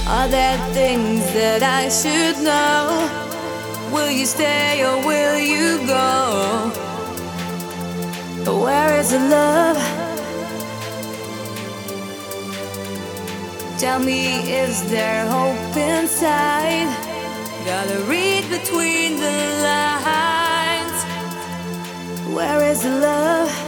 Are there things that I should know? Will you stay or will you go? Where is the love? Tell me, is there hope inside? Gotta read between the lines. Where is the love?